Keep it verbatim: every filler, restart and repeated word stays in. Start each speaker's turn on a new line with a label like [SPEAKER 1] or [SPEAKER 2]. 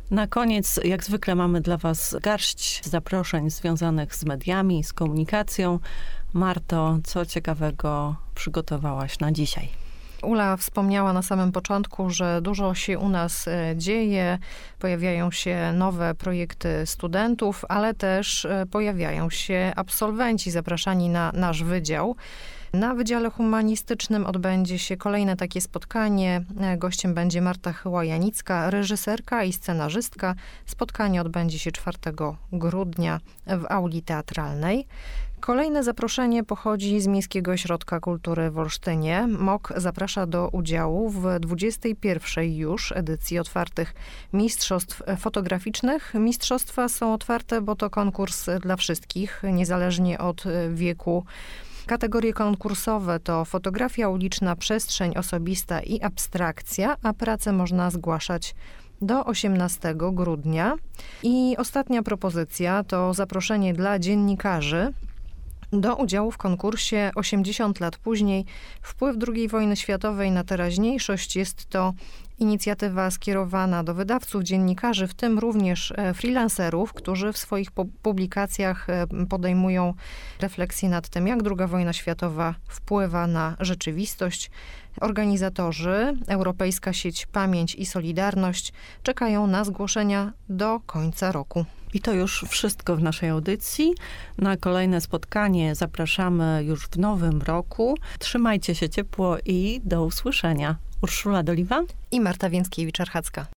[SPEAKER 1] Na koniec, jak zwykle, mamy dla Was garść zaproszeń związanych z mediami, z komunikacją. Marto, co ciekawego przygotowałaś na dzisiaj?
[SPEAKER 2] Ula wspomniała na samym początku, że dużo się u nas dzieje. Pojawiają się nowe projekty studentów, ale też pojawiają się absolwenci zapraszani na nasz wydział. Na Wydziale Humanistycznym odbędzie się kolejne takie spotkanie. Gościem będzie Marta Chyła-Janicka, reżyserka i scenarzystka. Spotkanie odbędzie się czwartego grudnia w auli teatralnej. Kolejne zaproszenie pochodzi z Miejskiego Ośrodka Kultury w Olsztynie. M O K zaprasza do udziału w dwudziestej pierwszej już edycji otwartych mistrzostw fotograficznych. Mistrzostwa są otwarte, bo to konkurs dla wszystkich, niezależnie od wieku. Kategorie konkursowe to fotografia uliczna, przestrzeń osobista i abstrakcja, a pracę można zgłaszać do osiemnastego grudnia. I ostatnia propozycja to zaproszenie dla dziennikarzy do udziału w konkursie osiemdziesiąt lat później. Wpływ drugiej wojny światowej na teraźniejszość. Jest to inicjatywa skierowana do wydawców, dziennikarzy, w tym również freelancerów, którzy w swoich publikacjach podejmują refleksję nad tym, jak druga wojna światowa wpływa na rzeczywistość. Organizatorzy, Europejska Sieć Pamięć i Solidarność, czekają na zgłoszenia do końca roku.
[SPEAKER 1] I to już wszystko w naszej audycji. Na kolejne spotkanie zapraszamy już w nowym roku. Trzymajcie się ciepło i do usłyszenia. Urszula Doliwa
[SPEAKER 2] i Marta Więckiewicz-Archacka.